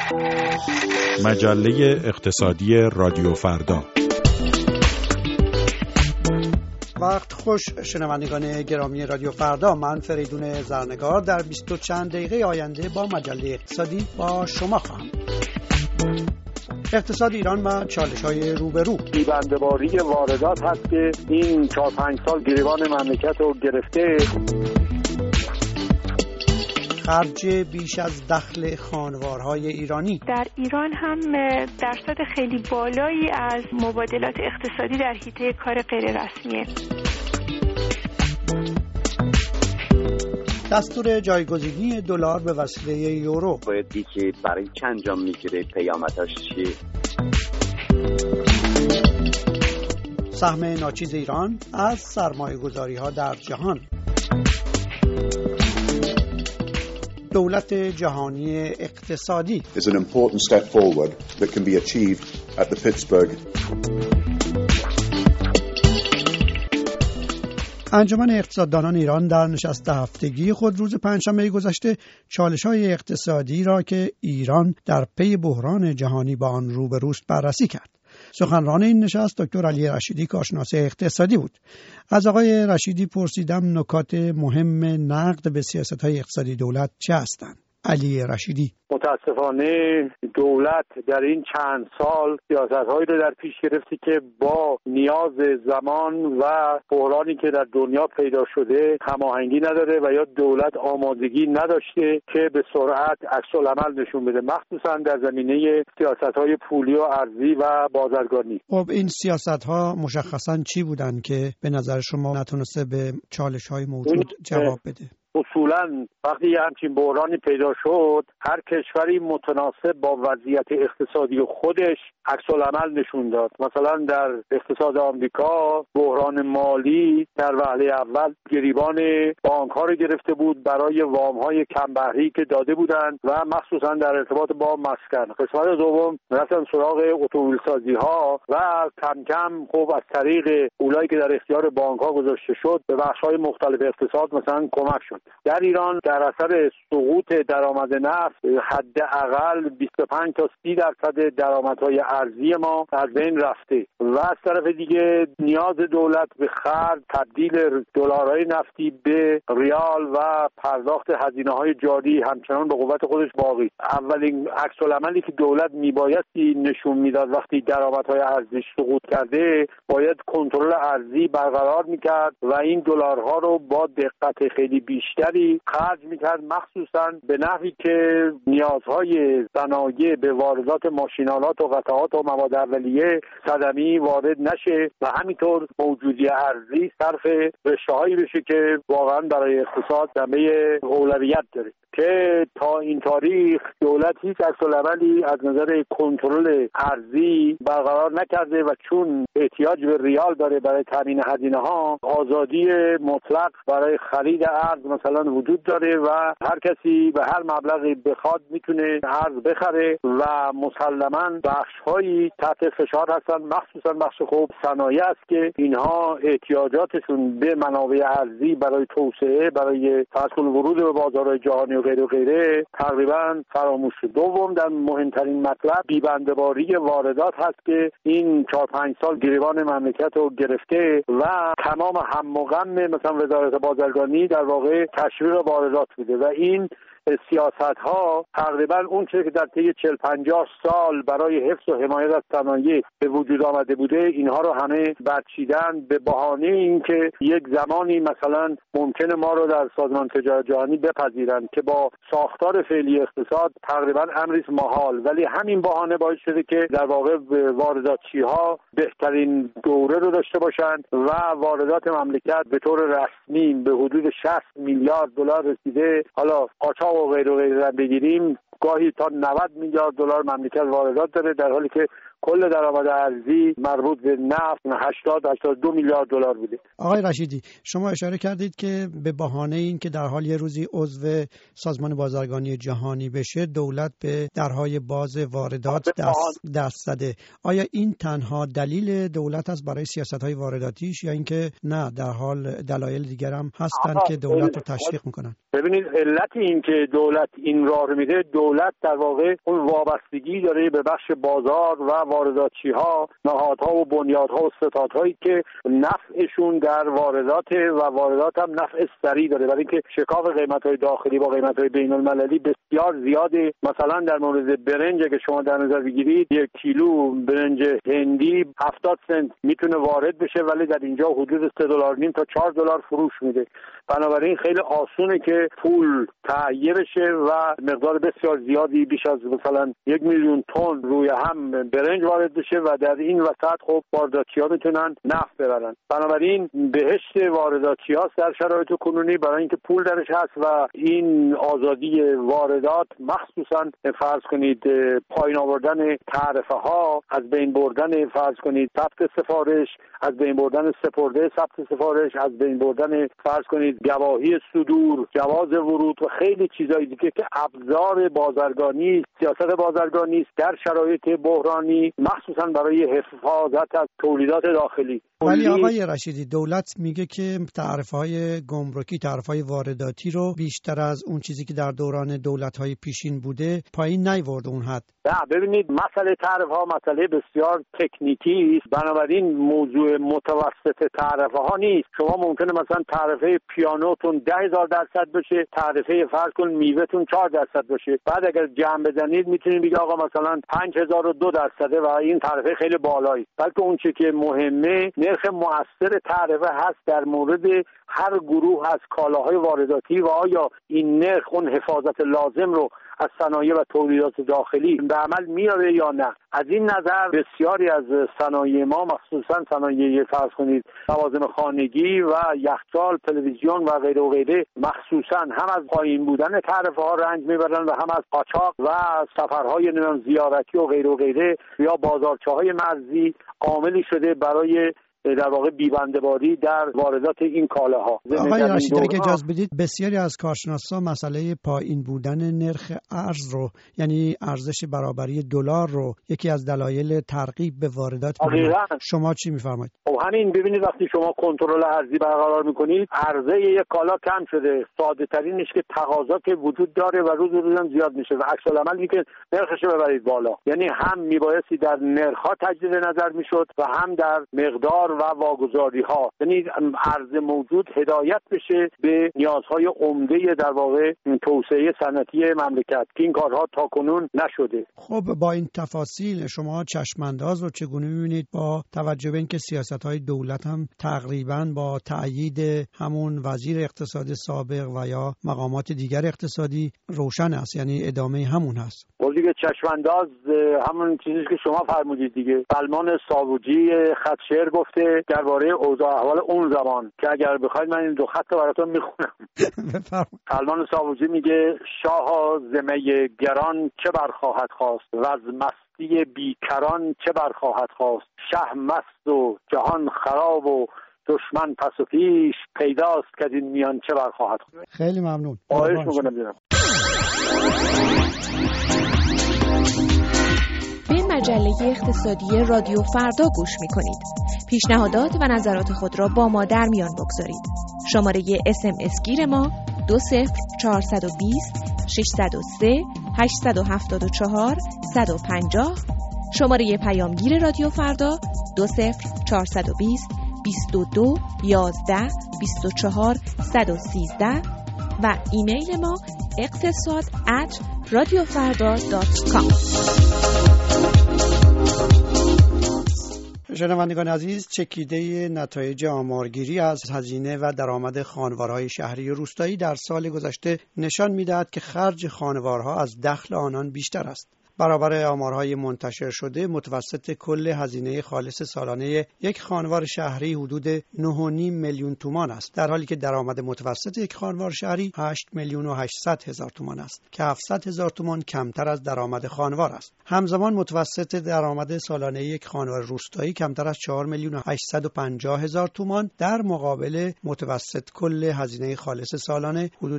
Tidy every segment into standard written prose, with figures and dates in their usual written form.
مجله اقتصادی رادیو فردا. وقت خوش شنوندگان گرامی رادیو فردا، من فریدون زرنگار در 20 چند دقیقه آینده با مجله اقتصادی با شما خواهم. اقتصاد ایران و چالش‌های روبرو. بی‌بنده‌باری واردات هست که این 4-5 سال گریبان مملکت رو گرفته. خرج بیش از دخل خانوارهای ایرانی. در ایران هم درصد خیلی بالایی از مبادلات اقتصادی در حیطه کار غیر رسمیه. دستور جایگزینی دلار به وسیله یورو. باید دید که برای چند انجام میگیره، پیامدش چیه. سهم ناچیز ایران از سرمایه‌گذاری‌ها در جهان. دولت جهانی اقتصادی is an important step forward that can be achieved at the Pittsburgh. انجمن اقتصاددانان ایران در نشست هفتگی خود روز پنجشنبه گذشته چالش‌های اقتصادی را که ایران در پی بحران جهانی با آن روبروست بررسی کرد. سخنران این نشست دکتر علی رشیدی کارشناس اقتصادی بود. از آقای رشیدی پرسیدم نکات مهم نقد به سیاست‌های اقتصادی دولت چه هستند. علی رشیدی: متاسفانه دولت در این چند سال سیاست‌هایی رو در پیش گرفتی که با نیاز زمان و بحرانی که در دنیا پیدا شده هماهنگی نداره و یا دولت آمادگی نداشته که به سرعت عکس‌العمل نشون بده، مخصوصا در زمینه سیاست‌های پولی و ارزی و بازرگانی. خب این سیاست‌ها مشخصاً چی بودن که به نظر شما نتونسته به چالش‌های موجود جواب بده؟ اصولاً وقتی همچین بحرانی پیدا شد، هر کشوری متناسب با وضعیت اقتصادی خودش عکس‌العمل نشون داد. مثلا در اقتصاد آمریکا بحران مالی در وهله اول گریبان بانک‌ها رو گرفته بود برای وام‌های کم بهره‌ای که داده بودند و مخصوصاً در ارتباط با مسکن. قسمت دوم رفتن سراغ اتومبیل‌سازی‌ها و کم کم خب از طریق پولایی که در اختیار بانک‌ها گذاشته شد به بخش‌های مختلف اقتصاد مثلا کمک شد. در ایران در اثر سقوط درآمد نفت حداقل 25 تا 30% درآمدهای ارزی ما از بین رفته و از طرف دیگه نیاز دولت به خرج، تبدیل دلارهای نفتی به ریال و پرداخت هزینه‌های جاری همچنان به قوت خودش باقی. اولین عکس‌العملی که دولت میبایستی نشون میداد وقتی درآمدهای ارزی سقوط کرده، باید کنترل ارزی برقرار میکرد و این دلارها رو با دقت خیلی بیشتری خرج میکرد، مخصوصا به نحوی که نیازهای صنایع به واردات ماشینالات و قطعات و مواد اولیه صدمه‌ای وارد نشه و همینطور موجودی ارزی صرف رشته‌هایی بشه که واقعا برای اقتصاد جنبه اولویت داره. که تا این تاریخ دولت هیچ عکس‌العملی از نظر کنترل ارزی برقرار نکرده و چون احتیاج به ریال داره برای تامین هزینه‌ها، آزادی مطلق برای خرید ارز مثلا وجود داره و هر کسی به هر مبلغی بخواد میتونه ارز بخره و مسلماً بخش‌هایی تحت فشار هستن، مخصوصا بخش خوب صنایع است که اینها احتیاجاتشون به منابع ارزی برای توسعه، برای تسهیل ورود به بازارهای جهانی و غیره تقریبا فراموش شد. دوم در مهمترین مطلب بی‌بنده‌باری واردات هست که این 4-5 سال گریبان مملکت رو گرفته و تمام هم و غم مثلا وزارت بازرگانی در واقع تشویق واردات بوده و این سیاست ها تقریبا اون چیزی که در طی 40-50 سال برای حفظ و حمایت از صنایع به وجود آمده بوده، اینها رو همه برچیدن به بهانه اینکه یک زمانی مثلا ممکنه ما رو در سازمان تجارت جهانی بپذیرن که با ساختار فعلی اقتصاد تقریبا امری است محال، ولی همین بهانه باعث شده که در واقع وارداتچی ها بهترین دوره رو داشته باشند و واردات مملکت به طور رسمی به حدود 60 میلیارد دلار رسیده. حالا قاچاق و غیره بگیریم گاهی تا 90 میلیارد دلار مملکت واردات داره، در حالی که کل درآمد ارزی مربوط به نفت 82 میلیارد دلار بوده. آقای رشیدی، شما اشاره کردید که به بهانه این که در حال یه روزی عضو سازمان بازرگانی جهانی بشه دولت به درهای باز واردات دست زده. آیا این تنها دلیل دولت است برای سیاست‌های وارداتیش یا اینکه نه در حال دلایل دیگر هم هستن که دولت رو تشویق میکنن؟ ببینید علت این که دولت این راه میده، دولت در واقع اون وابستگی داره به بخش بازار و وارداتچی‌ها، نهادها و بنیادها و ستادهایی که نفعشون در واردات و واردات هم نفع سریع داره، برای اینکه شکاف قیمت‌های داخلی با قیمت‌های بین‌المللی بسیار زیاده. مثلا در مورد برنج اگه شما در نظر بگیرید 1 کیلو برنج هندی 70 سنت میتونه وارد بشه، ولی در اینجا حدود $3.5 تا $4 فروش میده. بنابراین خیلی آسونه که پول تهیه بشه و مقدار بسیار زیادی بیش از مثلا 1 میلیون تن روی هم برنج وارد بشه و در این وسط خب وارداتچی‌ها میتونن نفت ببرن. بنابراین بهشت وارداتچی‌ها در شرایط کنونی برای اینکه پول درش هست و این آزادی واردات، مخصوصا فرض کنید پایین آوردن تعرفه ها، از بین بردن فرض کنید ثبت سفارش، از بین بردن سپرده ثبت سفارش، از بین بردن فرض کنید گواهی صدور، جواز ورود و خیلی چیزای دیگه که ابزار بازرگانی، سیاست بازرگانی است در شرایط بحرانی، مخصوصا برای حفاظت از تولیدات داخلی. ولی آقای رشیدی، دولت میگه که تعرفه‌های گمرکی، تعرفه‌های وارداتی رو بیشتر از اون چیزی که در دوران دولت‌های پیشین بوده پایین نیورد اون حد. نه، ببینید مسئله تعرفه‌ها مسئله بسیار تکنیکی است، بنابراین موضوع متوسط تعرفه‌ها نیست. شما ممکنه مثلا تعرفه پیانوتون 10,000% بشه، تعرفه فرض کن میوه‌تون 4% باشه. بعد اگر جمع بزنید میتونید بگید آقا مثلا 5,002% و این تعرفه خیلی بالایی. بلکه اون چیزی که مهمه نرخ مؤثر تعرفه هست در مورد هر گروه از کالاهای وارداتی و آیا این نرخ اون حفاظت لازم رو از صنایع و تولیدات داخلی به عمل میاره یا نه. از این نظر بسیاری از صنایع ما، مخصوصا صنایع فرض کنید لوازم خانگی و یخچال، تلویزیون و غیره و غیره، مخصوصا هم از پایین بودن تعرفه ها رنج میبرن و هم از قاچاق و سفرهای زیارتی و غیره و غیره یا بازارچه‌های مرزی عاملی شده برای در واقع بی‌بنده‌باری در واردات این کالاها. آقای رشیدی، اگه اجازه بدید، بسیاری از کارشناسان مسئله پایین بودن نرخ ارز رو، یعنی ارزش برابری دلار رو، یکی از دلایل ترغیب به واردات می‌دونن. شما چی می‌فرمایید؟ همین ببینید وقتی شما کنترل ارزی برقرار می‌کنید، عرضه یک کالا کم شده، ساده ترینش که تقاضا که وجود داره و روز به روز هم زیاد میشه و عکس العمل اینه که نرخش رو ببرید بالا. یعنی هم میبایستی در نرخ‌ها تجدید نظر میشد و هم در مقدار و واگذاری ها، یعنی ارز موجود هدایت بشه به نیازهای عمده در واقع توسعه صنعتی مملکت که این کارها تاکنون نشده. خب با این تفاصیل شما چشمانداز رو چگونه می‌بینید با توجه به اینکه سیاست‌های دولت هم تقریباً با تأیید همون وزیر اقتصاد سابق و یا مقامات دیگر اقتصادی روشن است، یعنی ادامه همون هست؟ دیگه چشمانداز همون چیزی که شما فرمودید دیگه. سلمان ساوجی خط شعر گفته درباره اوضاع احوال اون زمان که اگر بخواید من این 2 خط براتون میخونم. سلمان ساوجی میگه شاه زمه گران چه برخواهد خواست و از مستی بیکران چه برخواهد خواست، شه مست و جهان خراب و دشمن پس و پیش، پیداست که این میان چه برخواهد خواست. خیلی ممنون. خواهش میکنم دیدم. به مجله اقتصادی رادیو فردا گوش می‌کنید. پیشنهادات و نظرات خود را با ما در میان بگذارید. شماره SMS گیر ما 20420 603 874 150. شماره پیامگیر رادیو فردا 20420 22 11 24 113 و ایمیل ما اقتصاد@radiofarda.com. شنوندگان عزیز، چکیده نتایج آمارگیری از هزینه و درآمد خانوارهای شهری و روستایی در سال گذشته نشان می‌دهد که خرج خانوارها از دخل آنان بیشتر است. برابر آمارهای منتشر شده، متوسط کل هزینه خالص سالانه یک خانوار شهری حدود 9.5 میلیون تومان است، در حالی که درآمد متوسط یک خانوار شهری 8,800,000 تومان است که 700,000 تومان کمتر از درآمد خانوار است. همزمان متوسط درآمد سالانه یک خانوار روستایی کمتر از 4,850,000 تومان در مقابل متوسط کل هزینه خالص سالانه حدود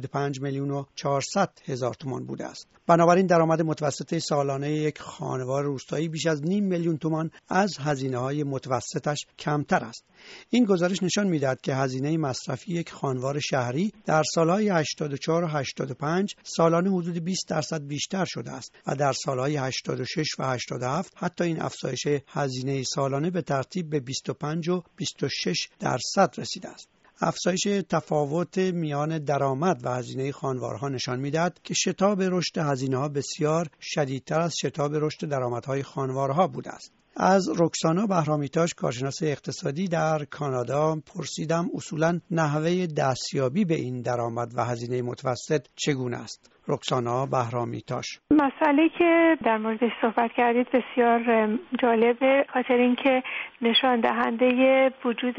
5,400,000 تومان بوده است. بنابراین درآمد متوسط سالانه یک خانوار روستایی بیش از 0.5 میلیون تومان از هزینه‌های متوسطش کمتر است. این گزارش نشان می‌دهد که هزینه مصرفی یک خانوار شهری در سالهای 84 و 85 سالانه حدود 20% بیشتر شده است و در سالهای 86 و 87 حتی این افزایش هزینه سالانه به ترتیب به 25 و 26% رسیده است. افزایش تفاوت میان درآمد و هزینه خانوارها نشان می‌دهد که شتاب رشد هزینه‌ها بسیار شدیدتر از شتاب رشد درآمدهای خانوارها بوده است. از رکسانا بهرامیتاش، کارشناس اقتصادی در کانادا، پرسیدم اصولاً نحوه دستیابی به این درآمد و هزینه متوسط چگونه است. رکسانا بهرامیتاش: مسئله که در موردش صحبت کردید بسیار جالبه، خاطر اینکه نشان دهنده وجود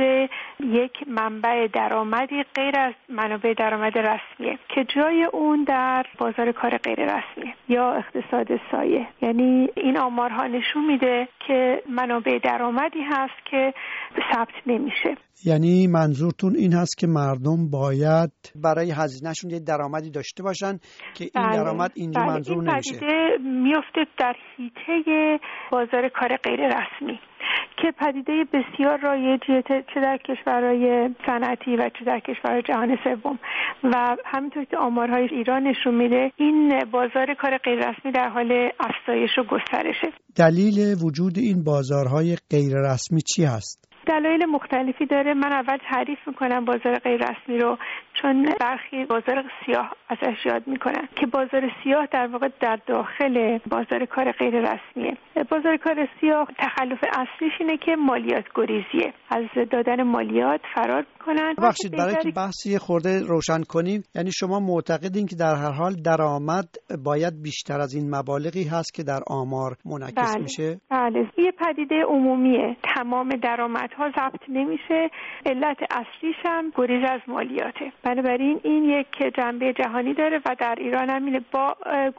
یک منبع درآمدی غیر از منابع درآمد رسمیه که جای اون در بازار کار غیر رسمیه یا اقتصاد سایه. یعنی این آمارها نشون میده که منابع درآمدی هست که ثبت نمیشه. یعنی منظورتون این هست که مردم باید برای هزینه‌شون یه درآمدی داشته باشن که این درآمد اینجا منظور نمیشه. این پدیده میفته در حیطه بازار کار غیر رسمی که پدیده بسیار رایجیه، چه در کشورهای صنعتی و چه در کشورهای جهان سوم، و همینطور که آمارهای ایران نشون میده این بازار کار غیر رسمی در حال افزایش و گسترشه. دلیل وجود این بازارهای غیر رسمی چی هست؟ دلایل مختلفی داره. من اول تعریف میکنم بازار غیر رسمی رو، چون برخی بازار سیاه ازش یاد میکنن که بازار سیاه در واقع در داخل بازار کار غیر رسمیه. بازار کار سیاه تخلف اصلیش اینه که مالیات گریزیه، از دادن مالیات فرار میکنن. ببخشید برای که بحثی خورده روشن کنیم، یعنی شما معتقدین که در هر حال درآمد باید بیشتر از این مبالغی هست که در آمار منعکس میشه؟ بله، یه پدیده عمومیه، تمام درآمدها ضبط نمیشه، علت اصلیش هم گریز از مالیاته. بنابراین این یک جنبه جهانی داره و در ایران هم اینه. با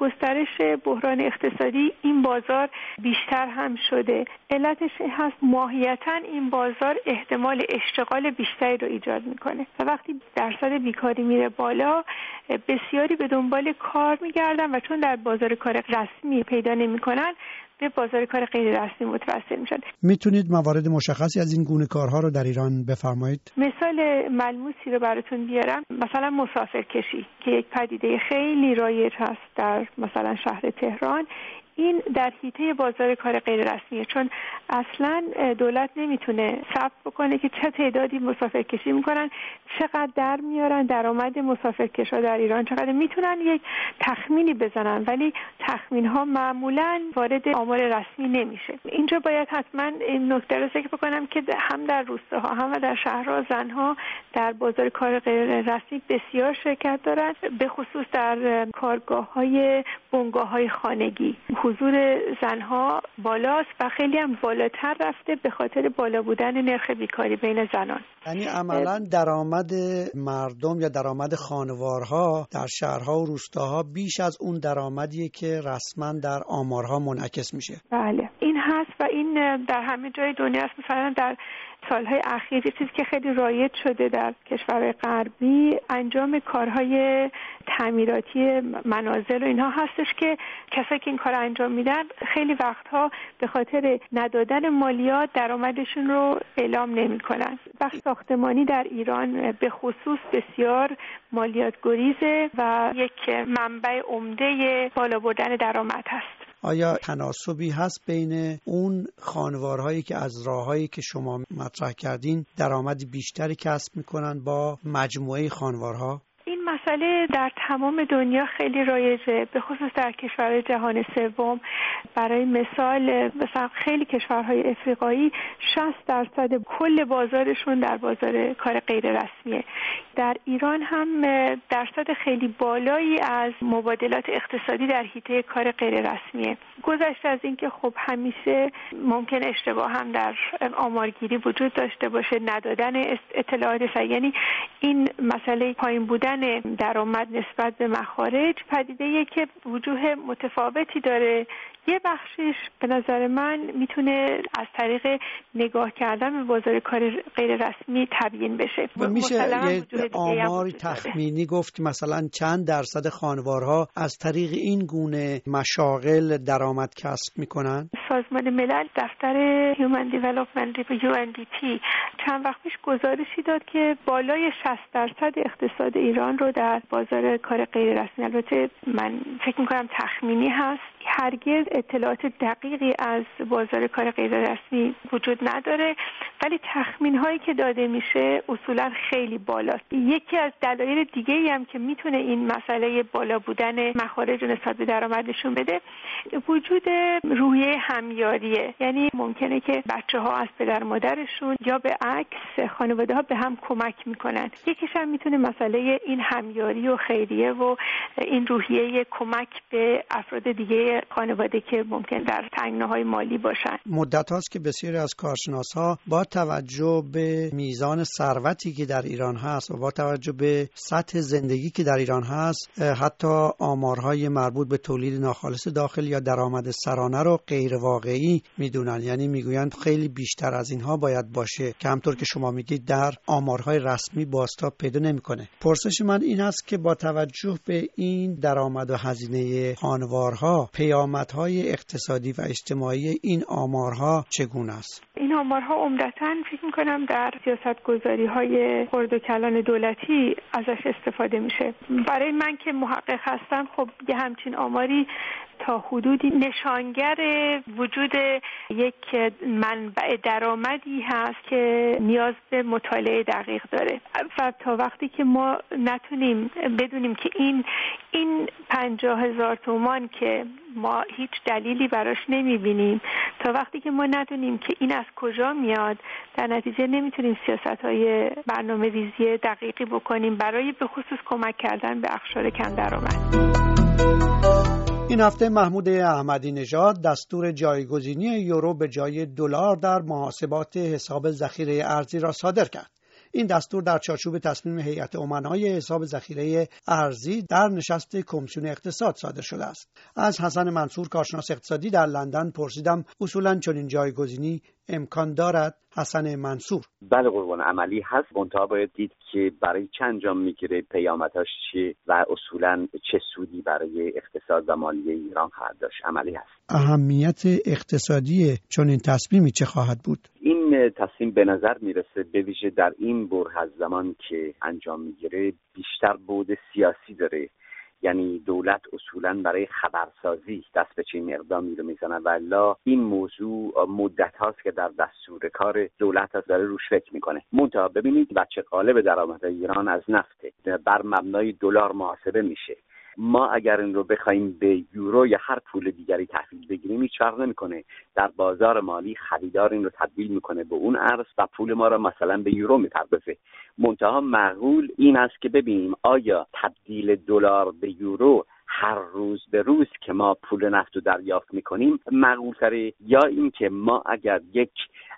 گسترش بحران اقتصادی این بازار بیشتر هم شده. علتش هست ماهیتاً این بازار احتمال اشتغال بیشتری رو ایجاد میکنه و وقتی درصد بیکاری میره بالا بسیاری به دنبال کار میگردن و چون در بازار کار رسمی پیدا نمیکنن به بازار کار غیر رسمی متوسل میشن. میتونید موارد مشخصی از این گونه کارها رو در ایران بفرمایید؟ مثال ملموسی رو براتون بیارم، مثلا مسافرکشی که یک پدیده خیلی رایج هست در مثلا شهر تهران. این در حیطه بازار کار غیر رسمیه، چون اصلا دولت نمیتونه ثبت بکنه که چه تعدادی مسافرکشی میکنن، چقدر در میارن، درآمد مسافرکشا در ایران چقدر. میتونن یک تخمینی بزنن ولی تخمین ها معمولا وارد آمار رسمی نمیشه. اینجا باید حتما این نکته رو ذکر بکنم که هم در روستاها هم در شهرها زنها در بازار کار غیر رسمی بسیار شرکت دارن، به خصوص در کارگاه‌های بنگاه‌های خانگی حضور زنها بالاست و خیلی هم بالاتر رفته به خاطر بالا بودن نرخ بیکاری بین زنان. یعنی عملاً درآمد مردم یا درآمد خانوارها در شهرها و روستاها بیش از اون درآمدیه که رسما در آمارها منعکس میشه. بله این هست و این در همه جای دنیا است. مثلا در سالهای اخیر چیزی که خیلی رایج شده در کشورهای غربی انجام کارهای تعمیراتی منازل و اینها هستش که کسایی که این کار انجام میدن خیلی وقتها به خاطر ندادن مالیات درآمدشون رو اعلام نمیکنن. بخش ساختمانی در ایران به خصوص بسیار مالیات گریزه و یک منبع عمده بالا بردن درآمد هست. آیا تناسبی هست بین اون خانوارهایی که از راههایی که شما مطرح کردین درآمدی بیشتری کسب میکنن با مجموعه خانوارها؟ این مسئله در تمام دنیا خیلی رایجه، به خصوص در کشورهای جهان سوم. برای مثال مثلا خیلی کشورهای افریقایی 60% کل بازارشون در بازار کار غیر رسمیه. در ایران هم درصد خیلی بالایی از مبادلات اقتصادی در حیطه کار غیر رسمیه. گذشته از اینکه خب همیشه ممکن اشتباه هم در آمارگیری وجود داشته باشه، ندادن اطلاعات صحیح، یعنی این مسئله پایین بودن درآمد نسبت به مخارج پدیده‌ایه که وجوه متفاوتی داره. یه بخشش به نظر من میتونه از طریق نگاه کردن به بازار کار غیر رسمی تبیین بشه. میشه یه آماری تخمینی گفت مثلا چند درصد خانوارها از طریق این گونه مشاغل درآمد کسب میکنن؟ سازمان ملل دفتر هیومن دیولپمنت UNDP چند وقت پیش گزارشی داد که بالای 60% اقتصاد ایران رو در بازار کار غیر رسمی، البته من فکر میکنم تخمینی هست، هرگز اطلاعات دقیقی از بازار کار غیر رسمی وجود نداره، ولی تخمین هایی که داده میشه اصولا خیلی بالاست. یکی از دلایل دیگه ای هم که میتونه این مسئله بالا بودن مخارج نسبت به درآمد نشون بده وجود روحیه همیاریه، یعنی ممکنه که بچه ها از پدر مادرشون یا به عکس خانواده ها به هم کمک میکنن. یکیش هم میتونه مسئله این همیاری و خیریه و این روحیه کمک به افراد دیگه خانواده که ممکن در تنگناهای مالی باشن. مدت هاست که بسیاری از کارشناس‌ها با توجه به میزان ثروتی که در ایران هست و با توجه به سطح زندگی که در ایران هست حتی آمارهای مربوط به تولید ناخالص داخلی یا درآمد سرانه رو غیر واقعی میدونن، یعنی میگویند خیلی بیشتر از اینها باید باشه که همطور که شما میگید در آمارهای رسمی بازتاب پیدا نمیکنه. پرسش من این است که با توجه به این درآمد و هزینه خانوارها پیامدهای اقتصادی و اجتماعی این آمارها چگونه است؟ این آمارها عمدتاً فکر می‌کنم در سیاست‌گذاری‌های خرد و کلان دولتی ازش استفاده میشه. برای من که محقق هستم خب یه همچین آماری تا حدودی نشانگر وجود یک منبع درآمدی هست که نیاز به مطالعه دقیق داره و تا وقتی که ما نتونیم بدونیم که این 50,000 تومان که ما هیچ دلیلی براش نمیبینیم، تا وقتی که ما ندونیم که این از کجا میاد، در نتیجه نمیتونیم سیاست‌های برنامه‌ریزی دقیقی بکنیم برای به خصوص کمک کردن به اقشار کم درآمد. این هفته محمود احمدی نژاد دستور جایگزینی یورو به جای دلار در محاسبات حساب ذخیره ارزی را صادر کرد. این دستور در چارچوب تصمیم هیئت امنای حساب ذخیره ارزی در نشست کمیسیون اقتصاد صادر شده است. از حسن منصور کارشناس اقتصادی در لندن پرسیدم اصولاً چنین جایگزینی امکان دارد؟ حسن منصور: بله قربان، عملی هست، منتها باید دید که برای چه انجام میگیره، پیامدش چیه و اصولاً چه سودی برای اقتصاد و مالی ایران خواهد داشت. عملی هست. اهمیت اقتصادی چنین تصمیمی چه خواهد بود؟ این تصمیم به نظر میرسه به ویژه در این بره از زمان که انجام میگیره بیشتر بعد سیاسی داره، یعنی دولت اصولاً برای خبرسازی دست به چین اقدامی رو میزنه، والا این موضوع مدت هاست که در دستور کار دولت هست، داره روش فکر میکنه. منتها ببینید بچه قالب درآمد ایران از نفته، بر مبنای دلار محاسبه میشه. ما اگر این رو بخوایم به یورو یا هر پول دیگری تحویل بگیریم هیچ فرق نمیکنه، در بازار مالی خریدار این رو تبدیل میکنه به اون ارز و پول ما رو مثلا به یورو میپردازه. منتها معقول این است که ببینیم آیا تبدیل دلار به یورو هر روز به روز که ما پول نفت رو دریافت میکنیم معقول تره، یا این که ما اگر یک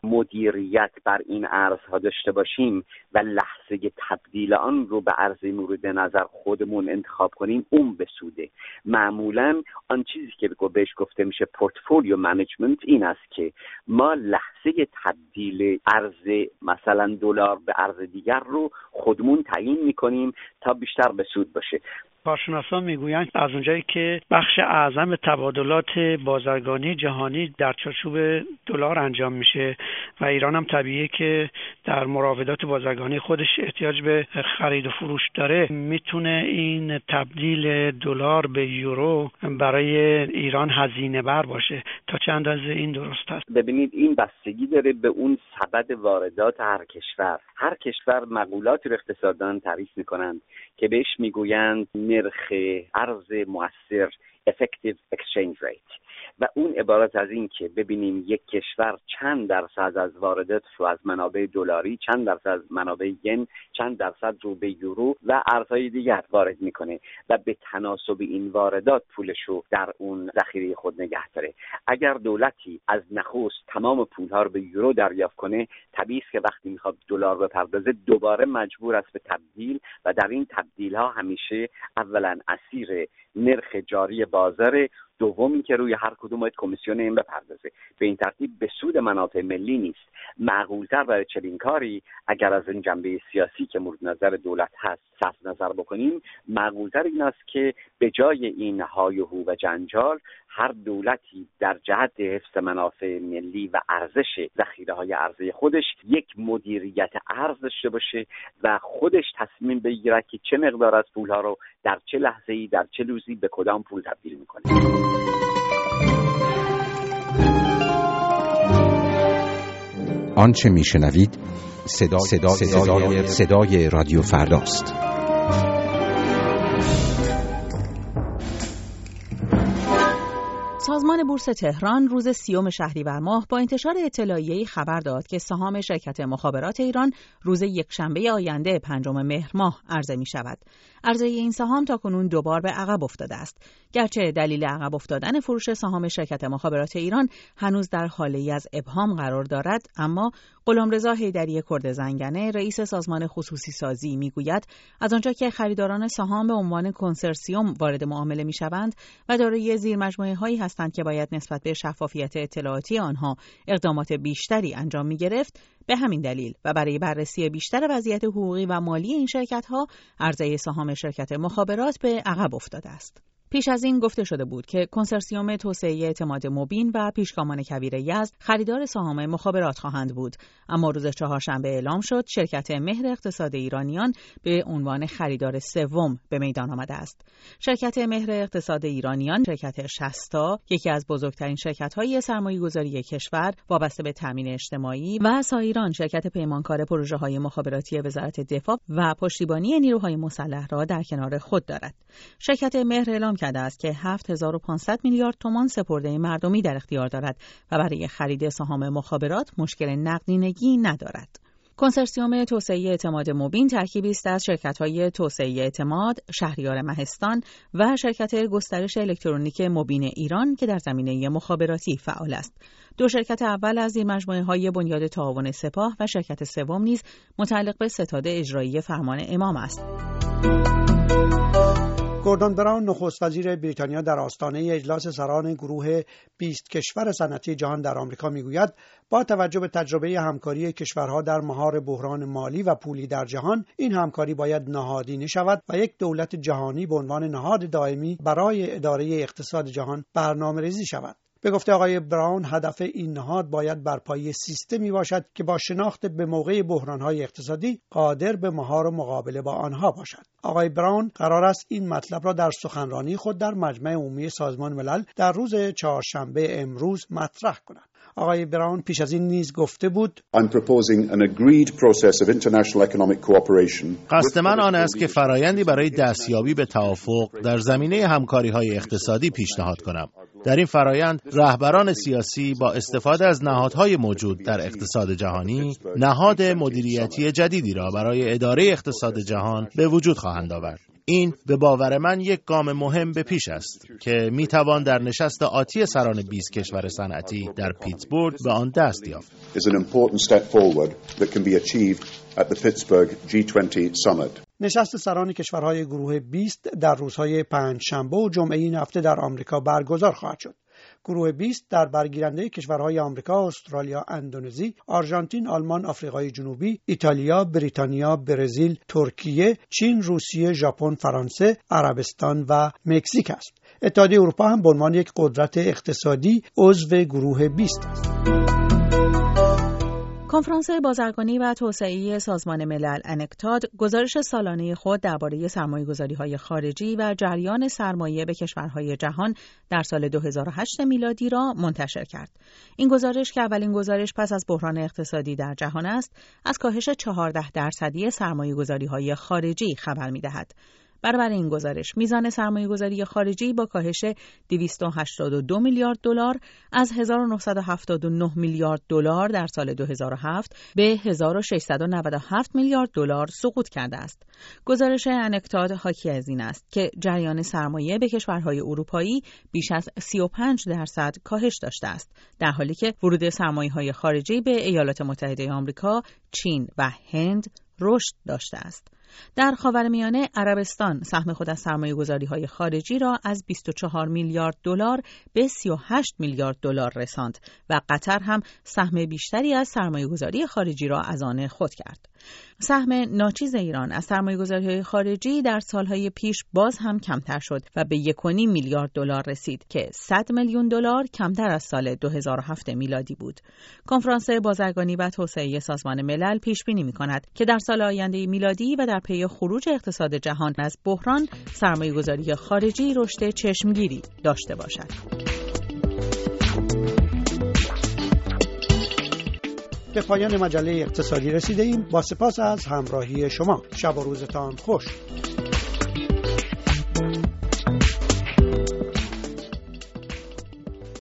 مدیریت بر این ارزها داشته باشیم و لحظه تبدیل آن رو به ارز مورد نظر خودمون انتخاب کنیم اون بسوده. معمولا آن چیزی که بهش گفته میشه پورتفولیو منیجمنت این است که ما لحظه تبدیل ارز مثلا دلار به ارز دیگر رو خودمون تعیین میکنیم تا بیشتر به سود باشه. کارشناسان میگویند از اونجایی که بخش اعظم تبادلات بازرگانی جهانی در چارچوب دلار انجام میشه و ایران هم طبیعیه که در مراودات بازرگانی خودش احتیاج به خرید و فروش داره، میتونه این تبدیل دلار به یورو برای ایران هزینه بر باشه. تا چند اندازه این درست است؟ ببینید این بستگی داره به اون سبد واردات هر کشور. هر کشور مقولاتی رو اقتصاددان تعریف میکنند که بهش میگویند نرخ ارز مؤثر effective exchange rate و اون عبارت از این که ببینیم یک کشور چند درصد از واردات رو از منابع دلاری، چند درصد از منابع ین، چند درصد رو به یورو و ارزهای دیگر وارد میکنه و به تناسب این واردات پولش رو در اون ذخیره خود نگه داره. اگر دولتی از نخست تمام پولها رو به یورو دریافت کنه، طبیعی است که وقتی میخواد دلار بپردازه دوباره مجبور است به تبدیل و در این تبدیل ها همیشه اولا اسیر نرخ جاری بازار، دومی که روی هر کدوم باید کمیسیون این بپردازه. به این ترتیب به سود منافع ملی نیست. معقول‌تر برای چنین کاری اگر از این جنبه سیاسی که مورد نظر دولت هست صرف نظر بکنیم، معقول‌تر این است که به جای این هایهو و جنجال هر دولتی در جهت حفظ منافع ملی و ارزش ذخیره‌های ارزی خودش یک مدیریت ارز داشته باشه و خودش تصمیم بگیره که چه مقدار از پول‌ها رو در چه لحظه‌ای در چه روزی به کدام پول تبدیل می‌کنه. آنچه میشنوید صدای رادیو فرداست. سازمان بورس تهران روز 30 شهریور ماه با انتشار اطلاعیه‌ای خبر داد که سهام شرکت مخابرات ایران روز یکشنبه آینده 5 مهر ماه عرضه می شود. عرضه این سهام تاکنون دوبار به عقب افتاده است. گرچه دلیل عقب افتادن فروش سهام شرکت مخابرات ایران هنوز در حاله‌ای از ابهام قرار دارد، اما غلامرضا حیدری کرد زنگنه رئیس سازمان خصوصی سازی میگوید از آنجا که خریداران سهام به عنوان کنسرسیوم وارد معامله میشوند و دارای زیرمجموعه‌هایی هستند که باید نسبت به شفافیت اطلاعاتی آنها اقدامات بیشتری انجام می‌گرفت، به همین دلیل و برای بررسی بیشتر وضعیت حقوقی و مالی این شرکت‌ها عرضه سهام شرکت مخابرات به عقب افتاده است. پیش از این گفته شده بود که کنسرسیوم توسعه اعتماد مبین و پیشگامان کویر یزد خریدار سهام مخابرات خواهند بود، اما روز چهارشنبه اعلام شد شرکت مهر اقتصاد ایرانیان به عنوان خریدار سوم به میدان آمده است. شرکت مهر اقتصاد ایرانیان، شرکت شستا، یکی از بزرگترین شرکت‌های سرمایه‌گذاری کشور وابسته به تامین اجتماعی و سایران، شرکت پیمانکار پروژه‌های مخابراتی وزارت دفاع و پشتیبانی نیروهای مسلح را در کنار خود دارد. شرکت مهر اعلام کرده است که 7500 میلیارد تومان سپرده مردمی در اختیار دارد و برای خرید سهام مخابرات مشکل نقدینگی ندارد. کنسرسیوم توسعه اعتماد مبین ترکیبی است از شرکت‌های توسعه اعتماد، شهریار مهستان و شرکت گسترش الکترونیک مبین ایران که در زمینه مخابراتی فعال است. دو شرکت اول از زیرمجموعه‌های بنیاد تعاون سپاه و شرکت سوم نیز متعلق به ستاد اجرایی فرمان امام است. گوردون براون نخست وزیر بریتانیا در آستانه اجلاس سران گروه 20 کشور صنعتی جهان در آمریکا میگوید با توجه به تجربه همکاری کشورها در مهار بحران مالی و پولی در جهان، این همکاری باید نهادینه شود و یک دولت جهانی به عنوان نهاد دائمی برای اداره اقتصاد جهان برنامه‌ریزی شود. به گفته آقای براون، هدف این نهاد باید بر پایه سیستمی باشد که با شناخت به موقع بحران‌های اقتصادی قادر به مهار و مقابله با آنها باشد. آقای براون قرار است این مطلب را در سخنرانی خود در مجمع عمومی سازمان ملل در روز چهارشنبه امروز مطرح کند. آقای براون پیش از این نیز گفته بود قصد من آن است که فرایندی برای دستیابی به توافق در زمینه همکاری‌های اقتصادی پیشنهاد کنم. در این فرایند رهبران سیاسی با استفاده از نهادهای موجود در اقتصاد جهانی، نهاد مدیریتی جدیدی را برای اداره اقتصاد جهان به وجود خواهند آورد. این به باور من یک گام مهم به پیش است که میتوان در نشست آتی سران 20 کشور صنعتی در پیتسبورگ به آن دست یافت. نشست سران کشورهای گروه 20 در روزهای پنجشنبه و جمعه این هفته در آمریکا برگزار خواهد شد. گروه 20 در برگیرنده کشورهای آمریکا، استرالیا، اندونزی، آرژانتین، آلمان، آفریقای جنوبی، ایتالیا، بریتانیا، برزیل، ترکیه، چین، روسیه، ژاپن، فرانسه، عربستان و مکزیک است. اتحادیه اروپا هم به عنوان یک قدرت اقتصادی عضو گروه 20 است. کنفرانس بازرگانی و توسعه سازمان ملل انکتاد گزارش سالانه خود درباره سرمایه‌گذاری‌های خارجی و جریان سرمایه به کشورهای جهان در سال 2008 میلادی را منتشر کرد. این گزارش که اولین گزارش پس از بحران اقتصادی در جهان است، از کاهش 14% سرمایه‌گذاری‌های خارجی خبر می‌دهد. برابر این گزارش میزان سرمایه‌گذاری خارجی با کاهش 282 میلیارد دلار از 1979 میلیارد دلار در سال 2007 به 1697 میلیارد دلار سقوط کرده است. گزارش انکتاد حاکی از این است که جریان سرمایه به کشورهای اروپایی بیش از 35% کاهش داشته است، در حالی که ورود سرمایه‌های خارجی به ایالات متحده آمریکا، چین و هند رشد داشته است. در خاورمیانه عربستان سهم خود از سرمایه‌گذاری‌های خارجی را از 24 میلیارد دلار به 38 میلیارد دلار رساند و قطر هم سهم بیشتری از سرمایه‌گذاری خارجی را از آن خود کرد. سهم ناچیز ایران از سرمایه‌گذاری‌های خارجی در سالهای پیش باز هم کمتر شد و به 1.5 میلیارد دلار رسید که 100 میلیون دلار کمتر از سال 2007 میلادی بود. کنفرانس بازرگانی و توسعه سازمان ملل پیش بینی می‌کند که در سال آینده میلادی و در پی خروج اقتصاد جهان از بحران سرمایه‌گذاری خارجی رشد چشمگیری داشته باشد. به پایان مجله اقتصادی رسیده ایم. با سپاس از همراهی شما. شب و روزتان خوش.